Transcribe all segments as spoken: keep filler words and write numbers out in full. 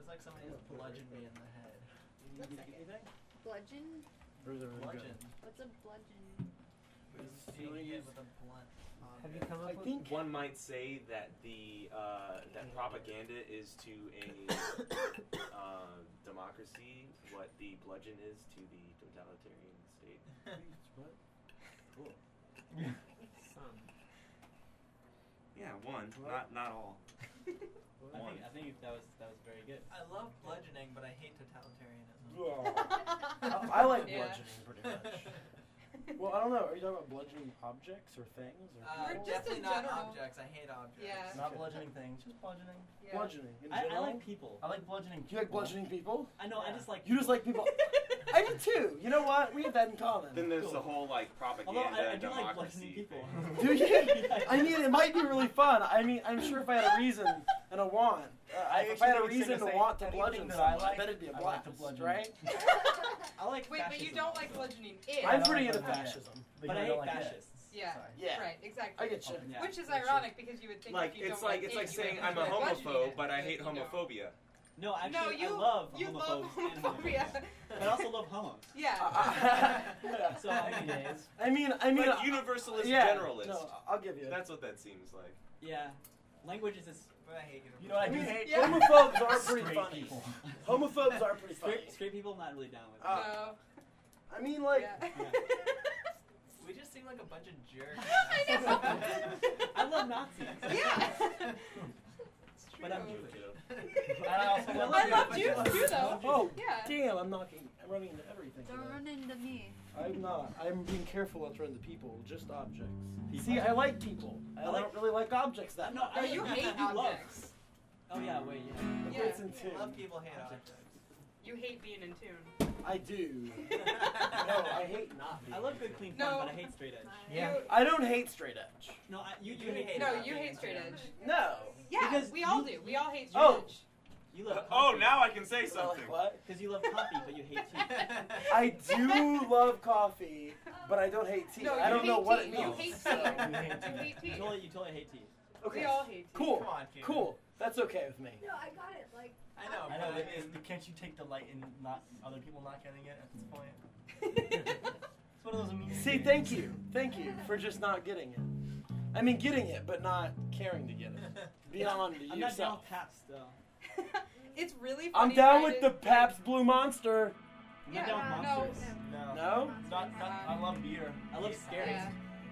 was like somebody just bludgeoned me in the head. Did you get anything? Bludgeon? Or is it really Bludgeon. good? What's a bludgeon? It's Do you wanna being hit use- with a blunt Have you object. come up I with think One might say that the uh, that propaganda is to a uh, democracy what the bludgeon is to the totalitarian state. what? Cool. some? Yeah, one, not not all. I think I think that was that was very good. I love bludgeoning, but I hate totalitarianism. I like Yeah. bludgeoning pretty much. Well, I don't know. Are you talking about bludgeoning objects or things? Or Uh, Or people? just definitely in not general. objects. I hate objects. Yeah. Not bludgeoning things, just bludgeoning. Yeah. Bludgeoning in I, I general. like people. I like bludgeoning. You like people. bludgeoning people? I know. I Yeah. just like. You just like people. I do too. You know what? We have that in common. Then there's Cool. the whole like propaganda Although I, I do like democracy bludgeoning people. thing. Do you? I mean, it might be really fun. I mean, I'm sure if I had a reason and a want, uh, I if I had a actually think reason to say want to anything bludgeon that someone, I like, I bet it'd be a I blast, like to bludgeon. right? I like. Wait, but you fascism don't also. like bludgeoning it. I I'm don't pretty like into that. fascism. But Because I don't hate like it. fascists. Yeah. Sorry. Yeah. Right, exactly. I get you. Yeah. Which is That's ironic because you would think Like if you it's don't like like it's it, like you saying would I'm a enjoy bludgeoning homophobe, it, but I hate you don't. homophobia. No, actually, No, you I love you homophobes love and homophobia. homophobes. But I also love homos. Yeah. Uh, So I mean, Days. I mean, I mean, Like uh, universalist yeah, generalist. No, I'll give you. That's what that seems like. yeah, language is just But I hate you. You know what I I do mean, hate? Yeah. homophobes are pretty Straight funny. people. Homophobes are pretty funny. straight, straight people. I'm not really down with. Uh, No. I mean, like, Yeah. We just seem like a bunch of jerks. I know. I love Nazis. Yeah. It's true. But I'm Jewish. And I also love I you. love Jews too, though. oh, Yeah. damn, I'm knocking, I'm running into everything. Don't today. run into me. I'm not. I'm being careful not to run into people, just objects. People? See, I like people. I, I like- don't really like objects that No, much. No, you hate You love. objects. Oh yeah, wait, yeah. Look Yeah. what's in tune. Love people hate objects. You hate being in tune. I do. No, I hate not being. I love good clean fun, No. but I hate straight edge. Yeah. You, I don't hate straight edge. No, I, you, you, You hate. hate no, not you being hate straight in tune. edge. No. Yeah, Because we all you- do. We all hate straight Oh. edge. You love. Oh, coffee. now I can say Like something. what? Because you love coffee, but you hate tea. I do love coffee, but I don't hate tea. No, I you don't know hate what tea. it You means. hate so- tea. You hate You tea. hate tea. You totally, you totally hate tea. Okay. We all hate tea. Cool. Come on, kid. Cool. That's okay with me. No, I got it. Like. I know. I know. but But I is, mean, can't you take delight in not other people not getting it at this point? It's one of those amusing See, things. thank you. Thank you for just not getting it. I mean, getting it, but not caring to get it. Beyond I'm not down yourself. with Pabst though. It's really funny. I'm down how with it- the Pabst Blue Monster. I'm Yeah, not down with no, monsters. No. No? Not, not, I love beer. I love scary. Yeah.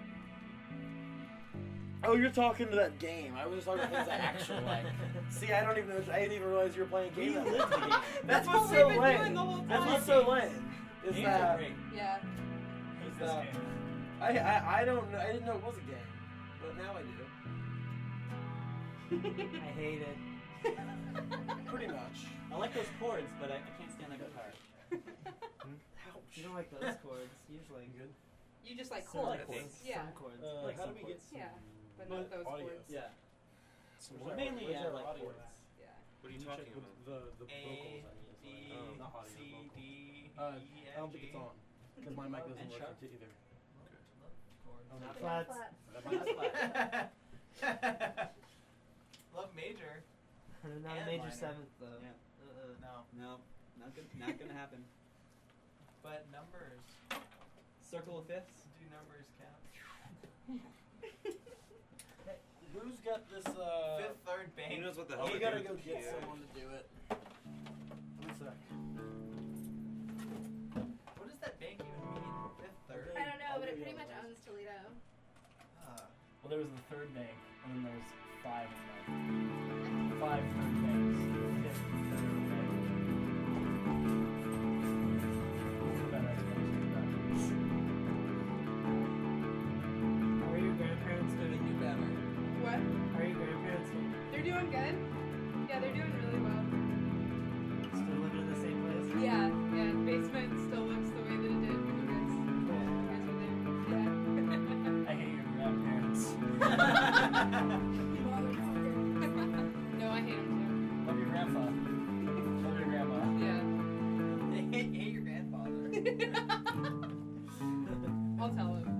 Oh, you're talking to that game. I was just talking about things I actually like. See, I don't even know. I didn't even realize you were playing a We game. that live the much. game. That's what what's we've so been lame. doing the whole That's time. what's so lame. Is Games that are great. Yeah. Hate that- this game. I, I I don't know. I didn't know it was a game, but now I do. I hate it. Pretty much. I like those chords, but I, I can't stand that guitar. Ouch. You don't like those chords, usually. Good. You just like Some chords. chords. Yeah. Some chords. Uh, Like how some do we get? chords. Yeah. But But not those audio. chords. Yeah. So Well, mainly, where's yeah, our like audio chords. at? Yeah. What are you Can talking check about? The the, the A, vocals. I mean, B, is like, oh, not audio. C, vocal. D, Uh, E, I don't F, think G. it's on because my mic doesn't And work sharp. either. Chords. Oh, not Flats. That might- Love major. Not a And major minor. seventh, though. Yeah. Uh-uh. No, No, not good. Not gonna happen. but numbers. Circle of fifths. Do numbers count? Who's got this? Uh, Fifth, third, bank. Who knows what the oh, hell we they're gotta doing go with the get keyboard? someone to do it. One sec. What does that bank even mean? Fifth, third? I don't know, I'll but it give you pretty much otherwise. owns Toledo. Uh, Well, there was the third bank, and then there was five of them. Five third banks. Fifth third bank. Better explanation of that. How are your grandparents we doing? do better. What? How are your grandparents doing? They're doing good? Yeah, they're doing really well. Still living in the same place? Yeah, yeah. Basement still looks the way that it did when you guys, when you guys were there. Yeah. I hate your grandparents. No, I hate them Love your grandpa. Love your grandma. too. Yeah. Hate, hate your grandfather. I'll tell him.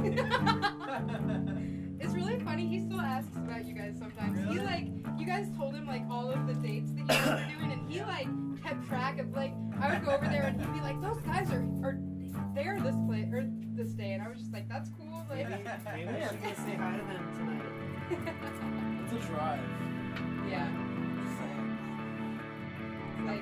It's really funny. He still asks about you guys sometimes. He Really? like, you guys told him like all of the dates that you guys were doing, and he Yeah. like kept track of like I would go over there and he'd be like, those guys are are there this place or this day, and I was just like, that's cool. Like, Maybe, maybe we should go say hi to them tonight. It's a drive. yeah, Just saying. like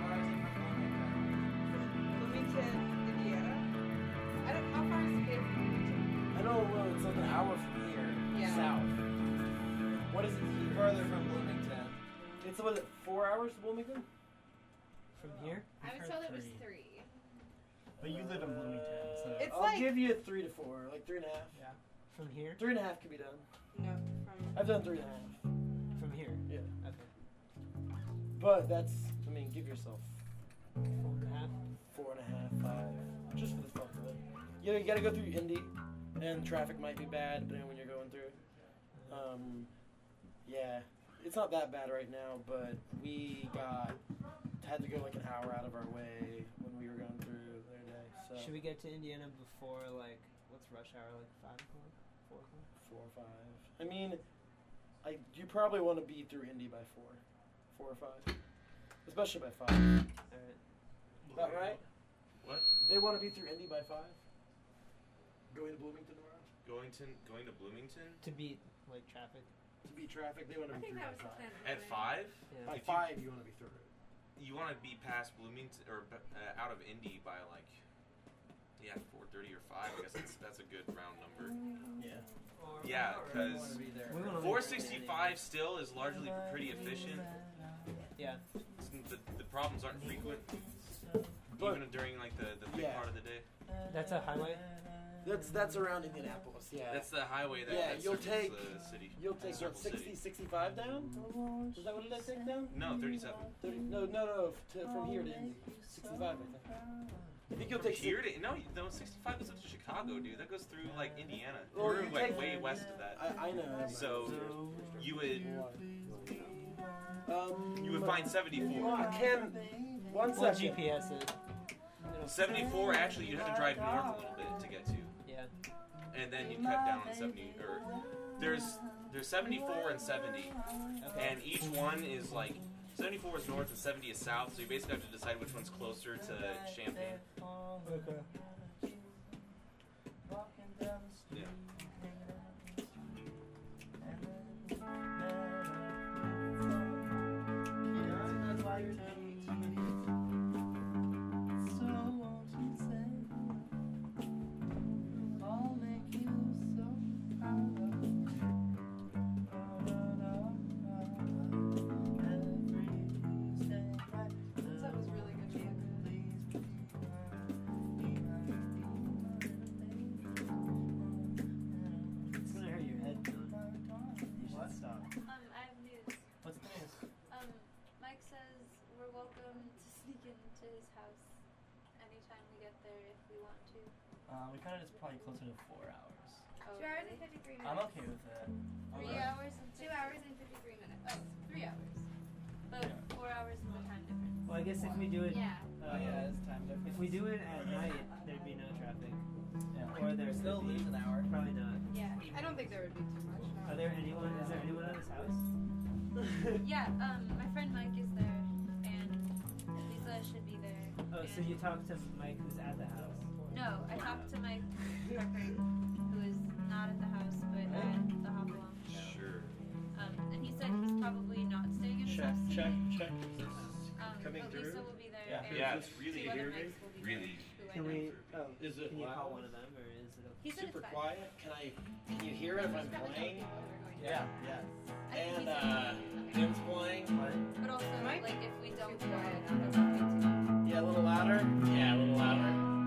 Bloomington, Indiana. I don't. How far is it from Bloomington? I know well, it's like an hour from here, Yeah. south. What is it here? Further from Bloomington. It's what is it, four hours to Bloomington? From here? I was told it was three. But you live in Bloomington, so. It's I'll like- give you three to four, like three and a half. Yeah. From here? Three and a half can be done. No, from I've done three and a half. From here? Yeah. Okay. But that's, I mean, give yourself Four and a half? four and a half, five, just for the fuck of it. You know, you gotta go through Indy, and traffic might be bad depending on when you're going through. Um, yeah, it's not that bad right now, but we got had to go like an hour out of our way when we were going through their day. So Should we get to Indiana before, like, what's rush hour? Like five o'clock? four o'clock? four or five. I mean, I you probably want to be through Indy by four, four or five, especially by five. Alright. About right? What? They want to be through Indy by five. Going to Bloomington tomorrow Going to going to Bloomington To beat, like, traffic. to beat traffic. They want to I be think through that was by the five. plan. at five. Yeah. By If you- five, you want to be through. You want to be past Bloomington or uh, out of Indy by like yeah four thirty or five. I guess that's that's a good round number. Yeah. Yeah, We because want to be there. We wanna four sixty-five still is largely pretty efficient. Yeah. It's- The, the problems aren't frequent, But- even during like the, the big Yeah. part of the day. That's a highway? That's that's around Indianapolis. Yeah. That's the highway that, Yeah, that you'll circles take- the city. You'll take what, Circle sixty, City. sixty-five down? Is that what it is? Take down? No, thirty-seven. thirty, no, no, no. To, from here to Indy, sixty-five, I think. I think you'll From take here to no, you- no, sixty-five goes up to Chicago, dude. That goes through like Indiana. Well, We're you like take- way west of that. I, I know. So you would Um, you would find seventy-four. I can. One Well, second. G P S it. It'll- seventy-four actually you'd have to drive north a little bit to get to, Yeah. and then you'd cut down on seventy. Or there's there's seventy-four and seventy, Okay. and each one is like seventy-four is north and seventy is south. So you basically have to decide which one's closer to Champaign. Okay. Yeah. That was really good, Bianca. It's gonna hurt your head, John. You should stop. Um, I have news. What's the news? Um, Mike says we're welcome to sneak into his house anytime we get there if we want to. Uh, we kind of just probably closer to four hours. Oh, Two hours really? and fifty-three minutes. I'm okay with it. Three Okay. hours and Two hours and fifty-three minutes. Oh, three hours. But four hours is the time difference. Well, I guess if we do it, Yeah. uh, Oh yeah, it's time difference. if we do it at night, there'd be no traffic. Yeah. Or there's Still lose an hour. Probably not. Yeah. I don't think there would be too much. No. Are there anyone? Is there anyone at his house? Yeah, um, my friend Mike is there, and Lisa should be there. Oh, so and- you talked to Mike who's at the house? No, I talked to Mike Tucker, who is not at the house, but at the Hopalong show. Sure. Um, and he said he's probably not staying in his Check, house check, tonight. check. Um, Coming but through? Lisa will be there, Yeah. and Yeah, it's really two other hearing Mikes will be really there, who I Can know. we? Oh, Is it can you call loud? one of them, or is it? He said Super it's fine. quiet. Can I? Can you hear it if I'm There's probably no playing? people that are going to. Yeah. Yeah. I think And he said uh, okay. Jim's playing. But also, Mike? like, if we don't Too go, quiet. that's okay too. Yeah, a little louder. Yeah, a little louder.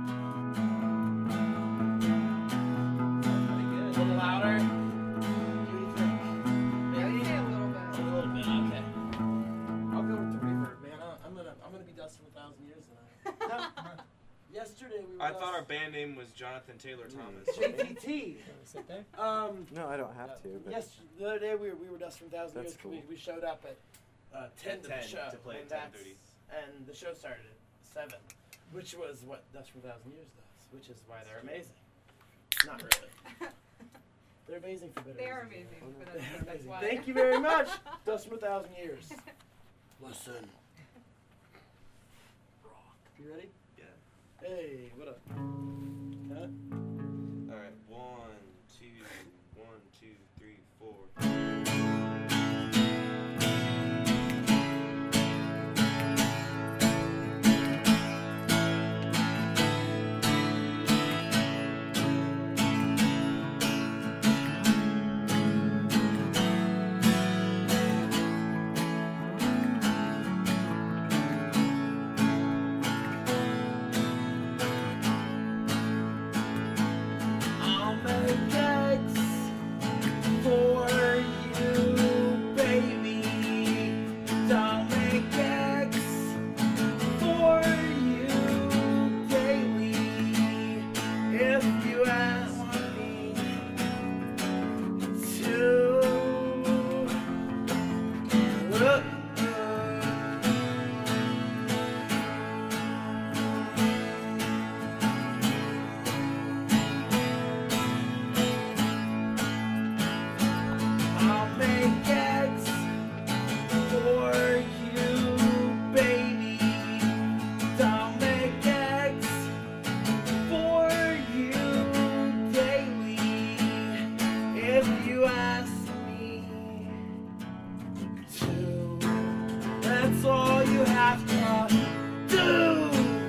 Pretty good. A little louder. What do you think? I Maybe would say a little a bit. little bit. Okay. I'll go with the reverb, man. I- I'm gonna I'm gonna be Dustin a thousand years tonight. Yesterday we were. I thought our Dust- band name was Jonathan Taylor Thomas. J T T. You want to sit there? Um. No, I don't have to. But Yes, the other day we were, we were Dust from Thousand That's Years. 'Cause We, cool. we showed up at uh, ten At to ten the show, to play and at ten that's- thirty. and the show started at seven, which was what Dust from Thousand Years does, which is why they're amazing. Not really. They're amazing for better They are reasons. amazing, but I They're think that's amazing. why. Thank you very much, Dust from a Thousand Years. Listen. You ready? Yeah. Hey, what up? Huh? All right. One, two, one, two, three, four. I'll make eggs for you, baby. I'll make eggs for you daily. If you ask me to. Uh, I'll make eggs for you, baby. I'll make eggs for you daily. If you ask me to, that's all you have to do.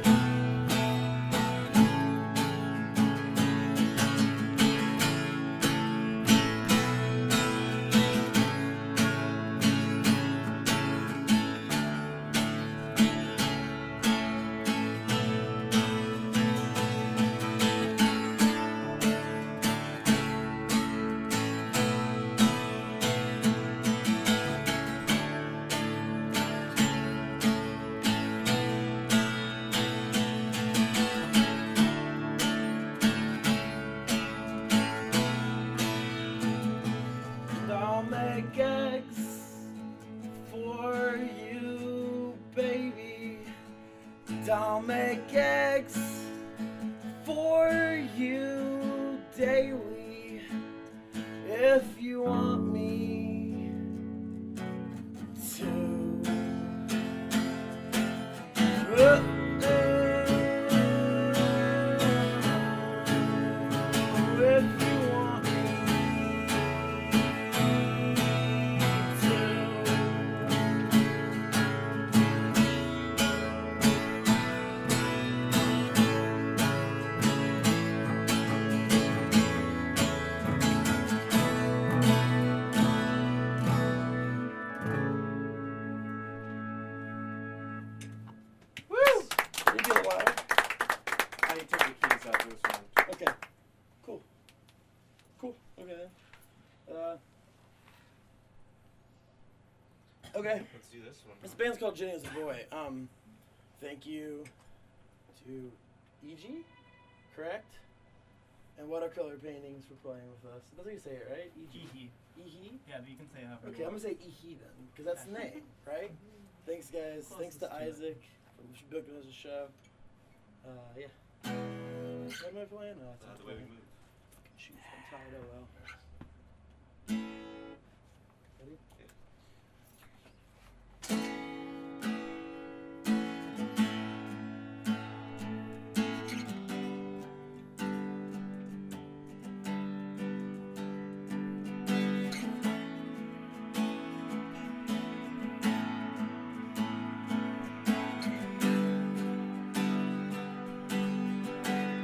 And I'll make eggs for you, baby. And I'll make eggs for you daily. If you want me to. Uh, If you want me Woo! Did you get a while? I took the keys out of this one. Okay. Cool. Cool. Okay then. Uh. Okay. Let's do this one. This band's called Jenny as a Boy. Um, thank you to E G, correct? And Watercolor Paintings for playing with us. That's how you say it, right? E G. Hee hee. E G? Yeah, but you can say it however Okay, you I'm want. gonna say E He then, because that's the name, right? Thanks, guys. Thanks to Closest to it. Isaac for booking us a show. Uh, yeah. What am I playing? Oh, it's Uh, not the way we playing. move. Shoot, I'm tired. Oh well. Ready?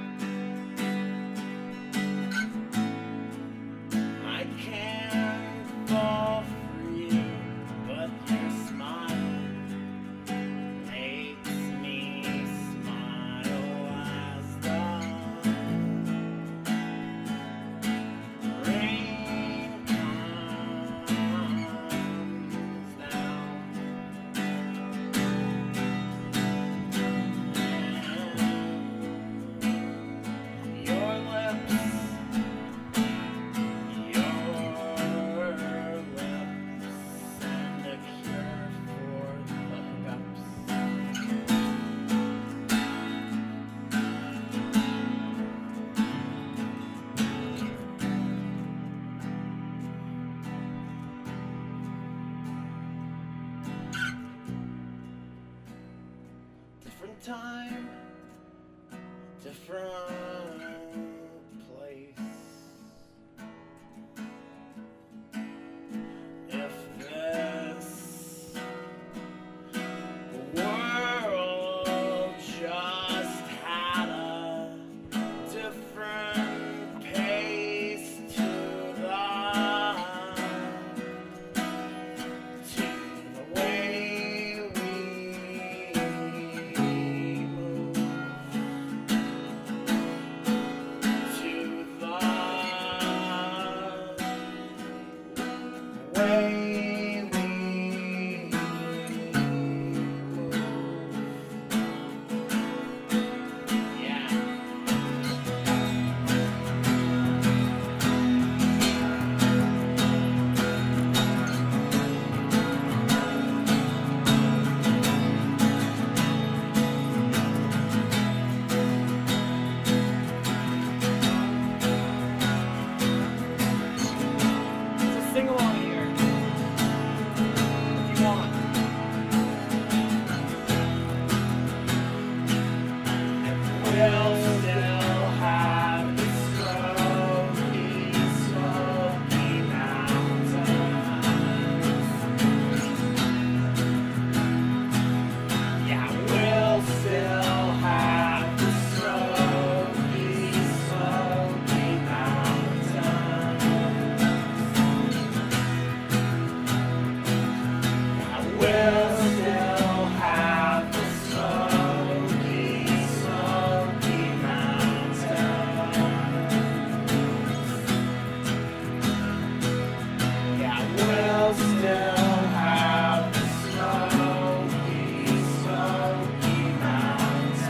I can't time, different place. If this world just had a different pace to the to the way we move, to the way we move. Yeah. So sing along here if you want. We'll still have the smoky, smoky mountains. Yeah, we'll still have the smoky, smoky mountains. We'll still have the smoky, smoky mountains. Yeah, we'll still have the smoky, smoky mountains.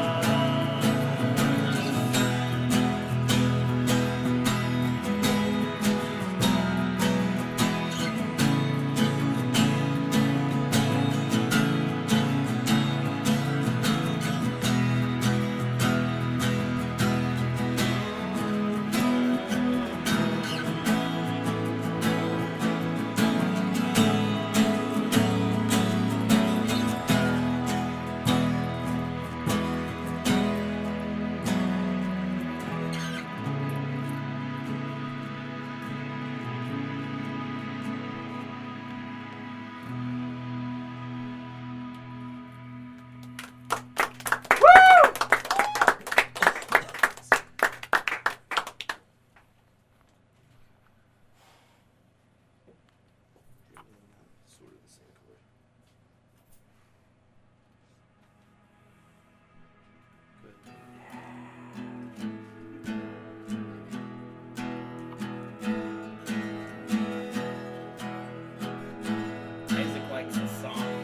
Sort of the same chord. Good. Isaac likes this song.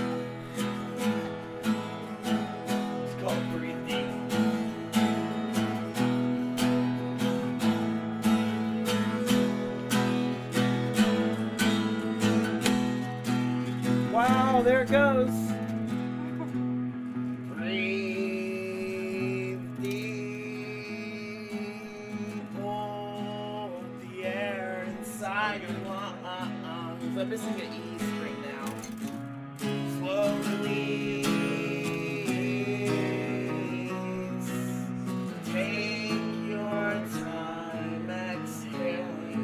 It's called Breathe Deep. Wow, there it goes. Breathe deep, hold the air inside your lungs. I'm missing an E string now. Slowly release. Take your time exhaling.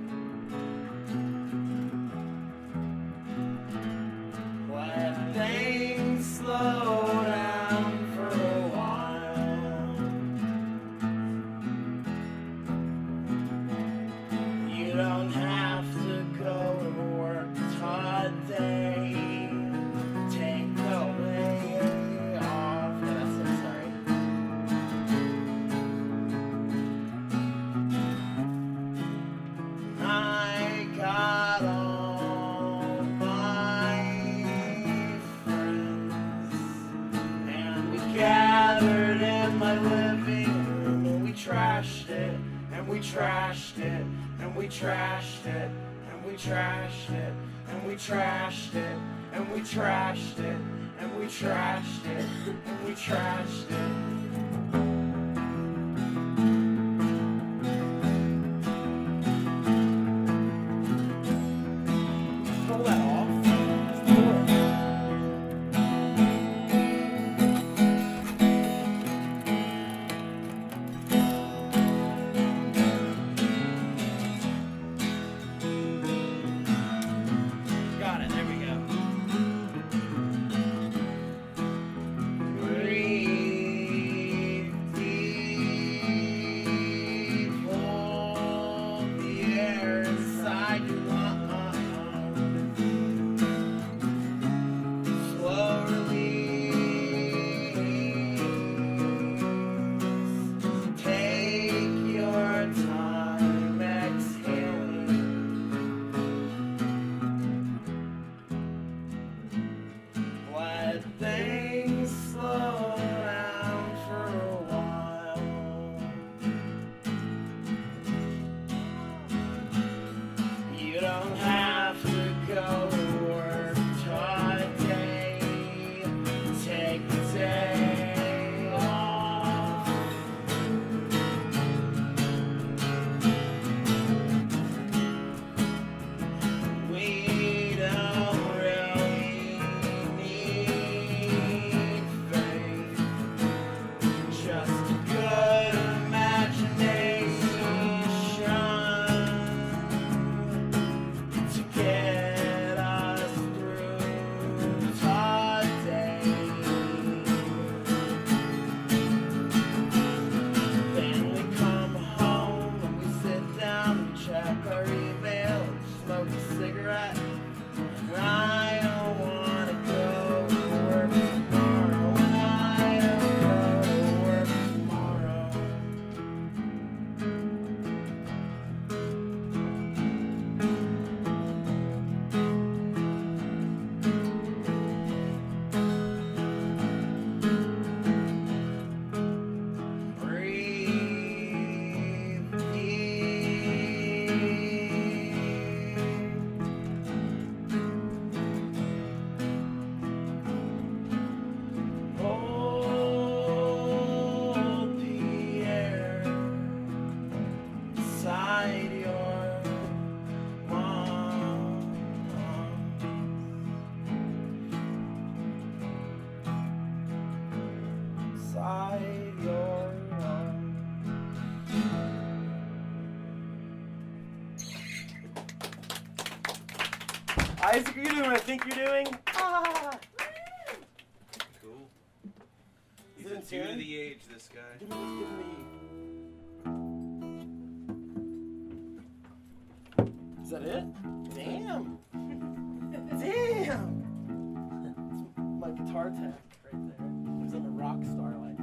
Let things slow down for a while. You don't have to go to work today. Take the way off. Yeah, that's it, sorry. I got all my friends, and we gathered in my living room, and we trashed it, and we trashed it, and we trashed it, and we trashed it, and we trashed it, and we trashed it, and we trashed it, and we trashed it. Pull that off. inside your arms. Isaac, are you doing what I think you're doing? Ah! Cool. He's Is it a in two to tune? the age, this guy. Give me, give me. Is that it? Damn. Damn. It's my guitar tech right there. It was on a rock star like that.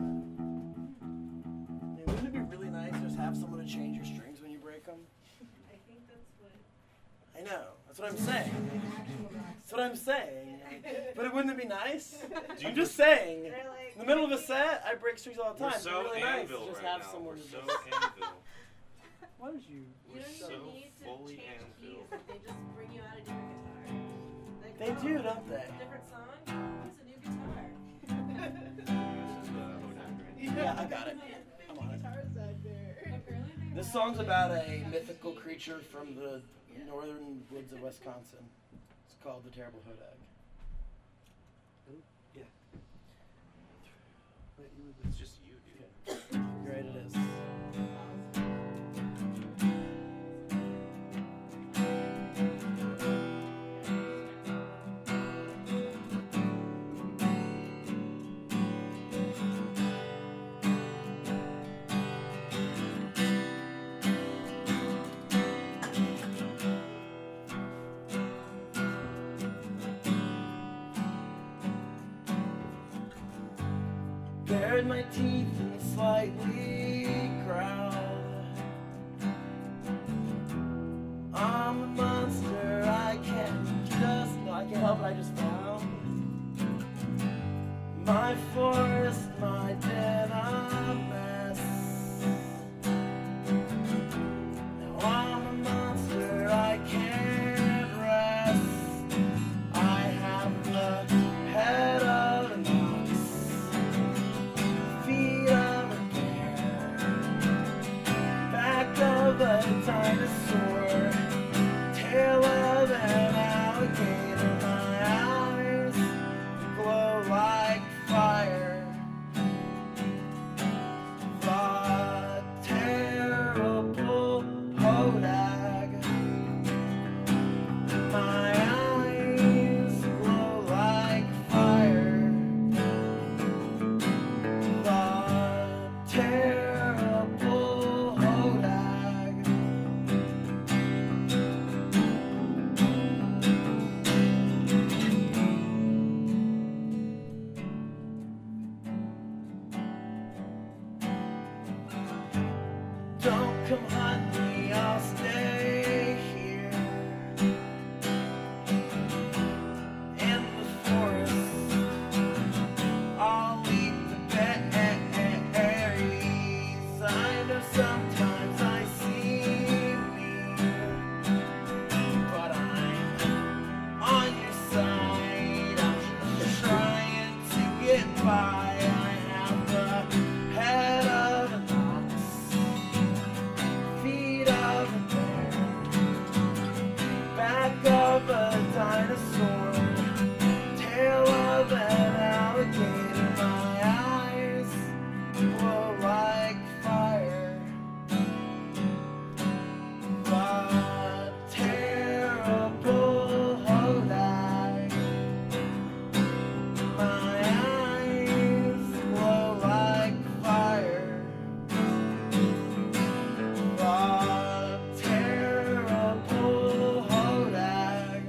Man, wouldn't it be really nice to just have someone to change your strings when you break them? I think that's what. I know. That's what I'm saying. That's what I'm saying. But it wouldn't it be nice? Do I'm you just saying. They're like. In the middle of a set, I break strings all the We're time. It'd so be really nice Anvil to just right have now. someone We're to so just... Anvil. Why would you? You We're don't so even need to fully change Anvil. keys. Like, they just bring you out a different guitar. Like, They oh, do, don't they? Different song. It's a new guitar. This is the Hodag right here. Yeah, I got it. I'm on it. Guitars out there. Apparently they This have song's like about a Japanese mythical music. creature from the northern woods of Wisconsin. It's called the Terrible Hodag. Yeah. It's just you, dude. You're right, it is. Bared my teeth and slightly growled. I'm a monster, I can't just, no, I can't help it, I just found my forest, my den a mess. Now I'm a monster, I can't rest. I have the head of an ox, feet of a bear, back of a dinosaur, tail of an alligator. My eyes glow like fire. The terrible Hodag. My eyes glow like fire. The terrible Hodag. Don't come hunt me, I'll stay here in the forest. I'll eat the berries. I know sometimes I seem mean, but I'm on your side. I'm just trying to get by. I have the head of an ox, feet of a bear, back of a dinosaur, tail of an alligator. My eyes glow like fire. The terrible Hodag. My eyes glow like fire. The terrible Hodag.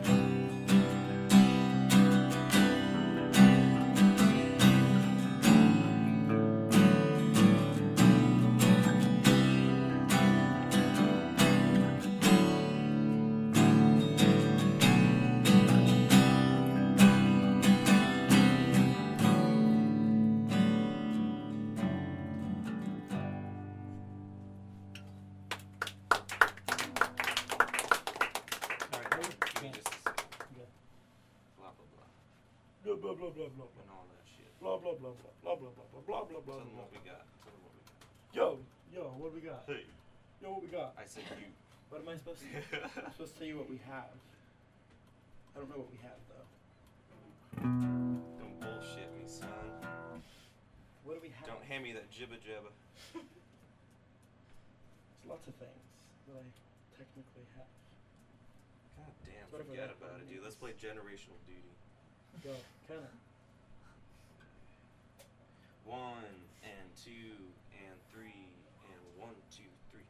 Alright, give me just a second. Yeah. Blah, blah, blah. Blah blah blah blah blah And all that shit. blah blah blah blah blah blah blah blah blah blah Tell them blah. what we got. Tell them what we got. Yo, yo, what do we got? Hey, Yo, what we got? I said you. What am I supposed to? I'm supposed to tell you what we have. I don't know what we have though. Don't bullshit me, son. What do we have? Don't hand me that jibba jabba. There's lots of things that I technically have. God damn, What if I forget don't about it, need dude. Let's this? play generational duty. Go, kinda. One and two and three and one, two, three.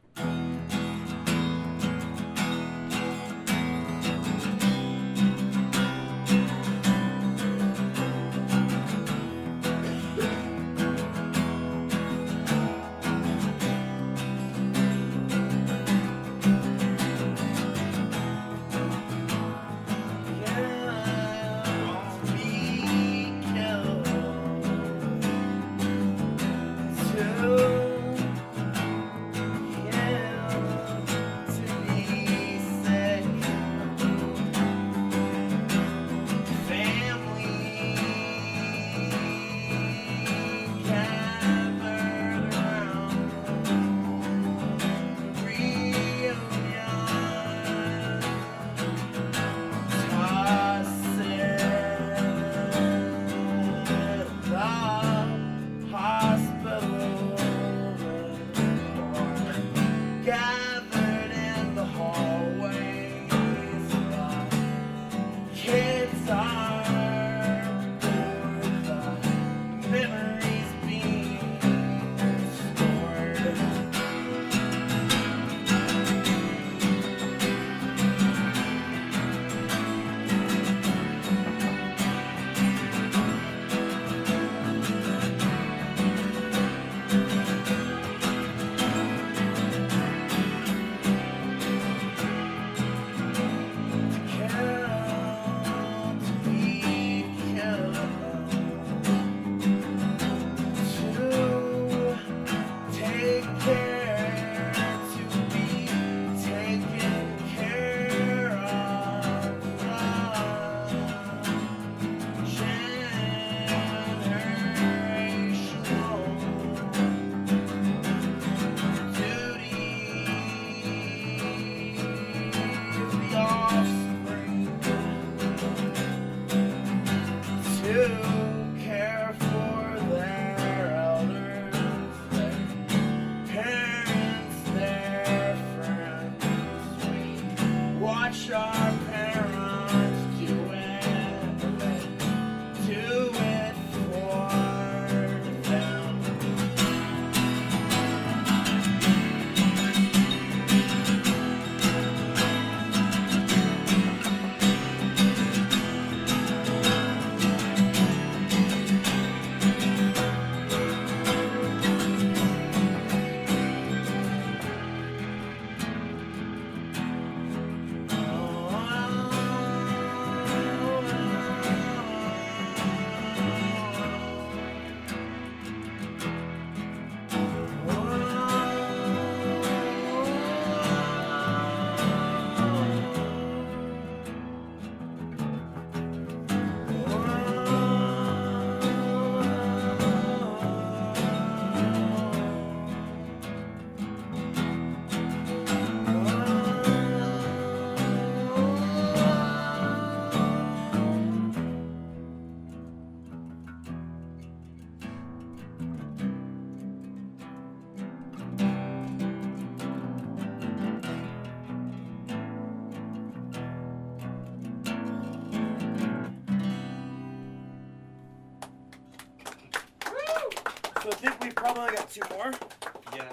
So I think we've probably only got two more. Yeah.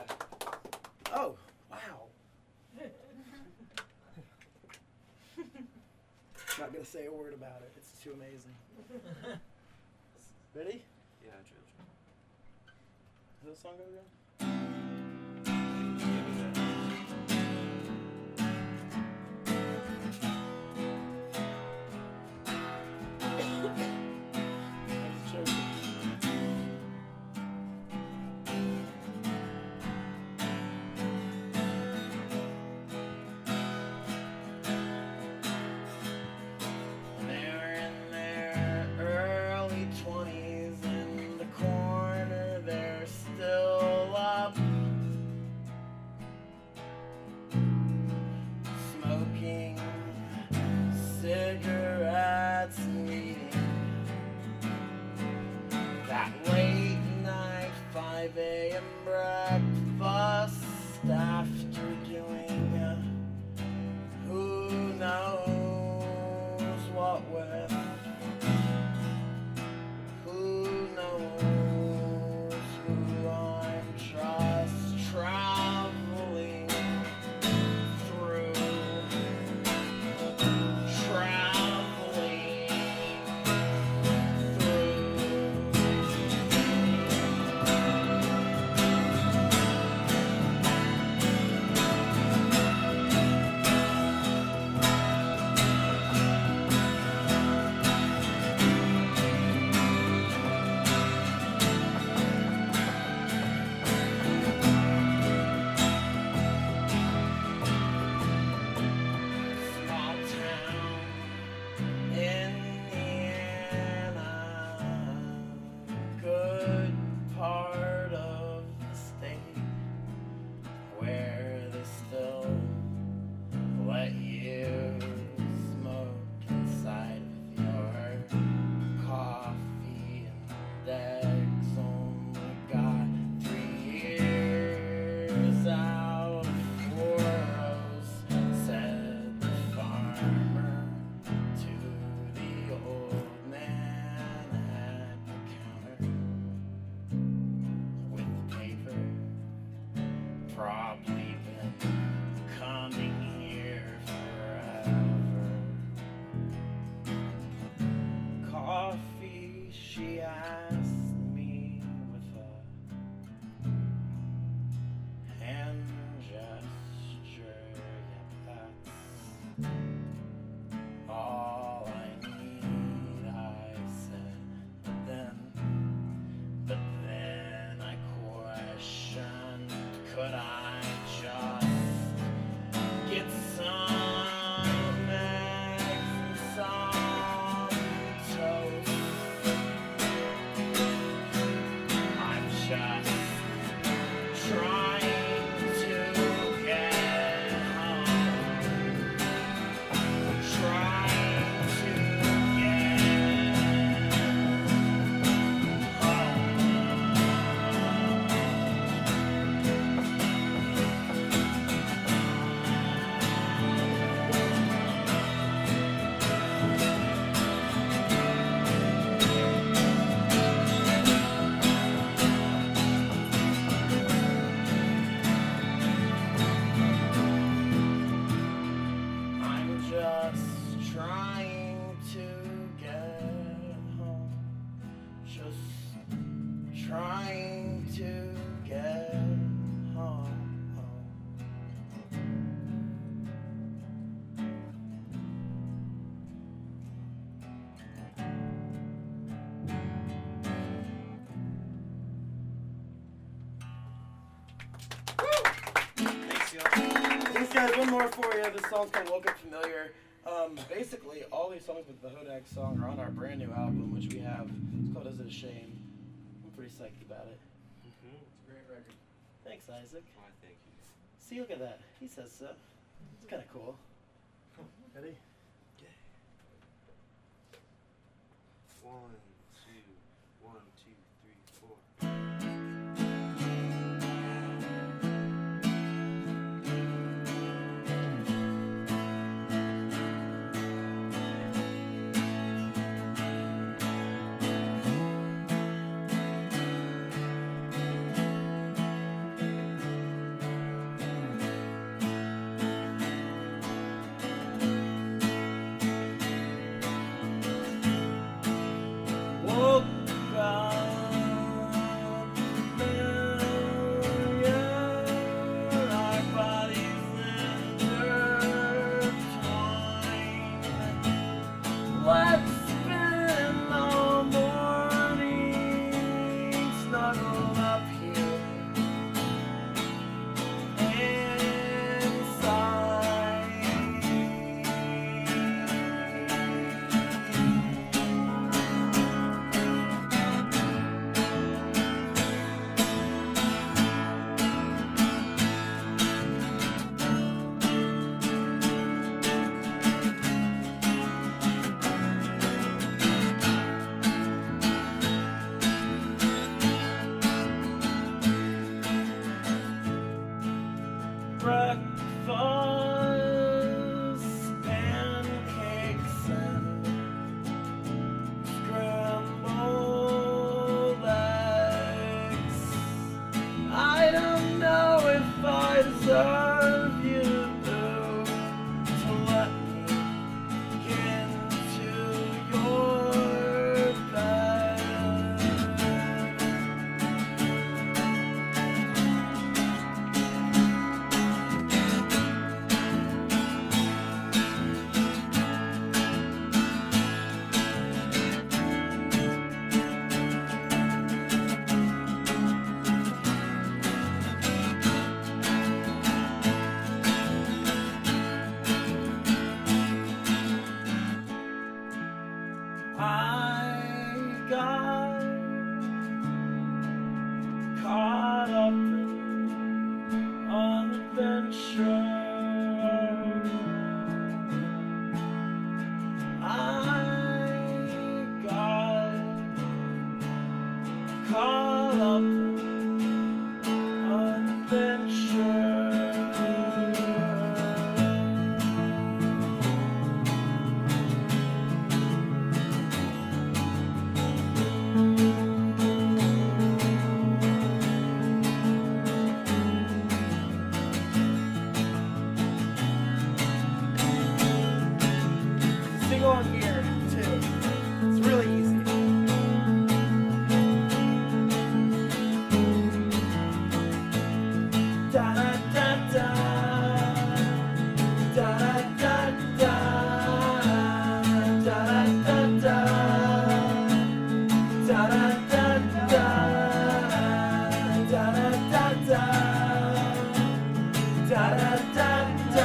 Oh, wow. Not gonna say a word about it. It's too amazing. Ready? Yeah, true, true. Does this song go again? Give me that. They're in their early twenties in the corner. They're still five a.m. breakfast after doing uh, who knows what with. Who knows who I'm just traveling through. Traveling small town Indiana, good part of the state where they still let you smoke inside of your coffee, and eggs only got three years out of Foros, said the farmer to the old man at the counter with the paper. Probably been coming here forever. Coffee, she asked me with a hand gesture. Yeah, that's all I need, I said. But then, but then I questioned, could I just get some eggs and some toast? I'm just trying to get home. Trying to get I'm just trying to get home. Just trying to get home. Thanks, yo. Thanks, guys. One more for you. This song's called Woke Up Familiar. Um, basically, all these songs with the Hodag song are on our brand new album, which we have. It's called Is It a Shame? I'm pretty psyched about it. Mm-hmm. It's a great record. Thanks, Isaac. Why, thank you. See, look at that. He says so. It's kind of cool. Ready? One, two, one, two, three, four. some Single on here too. It's really easy. Da da da da. Da da da da. Da da da da. Da da da da. Da da da da. Da da da da.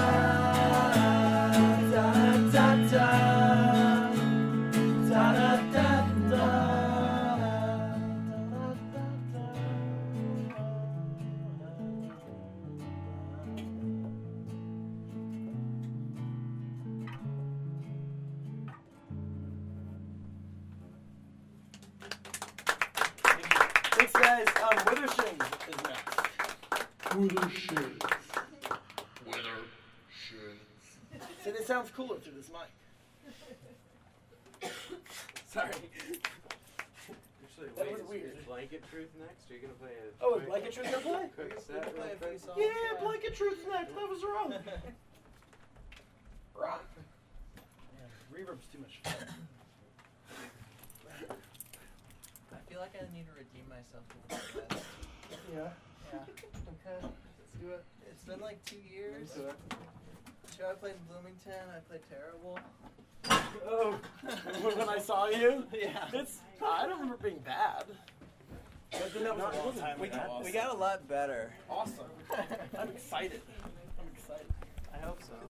Thanks, guys. Um, Withershin is next. Withershin. Withershin. See, it sounds cooler through this mic. Sorry. Actually, That wait, was is- weird. is Blanket Truth next? Are you gonna play a Oh, is quick- Blanket Truth gonna play? quick We set can play real a few quick? songs. Yeah, Blanket Truth next. That was wrong. Rock. Man, reverb's too much fun. I feel like I need to redeem myself to the podcast. Yeah. Yeah. Okay. Let's do it. It's been like two years. Into it. Sure, I played in Bloomington. I played terrible. Oh, when I saw you? Yeah. It's, I don't remember being bad. But then that was No, a long time we ago. got, we got a lot better. Awesome. I'm excited. I'm excited. I hope so.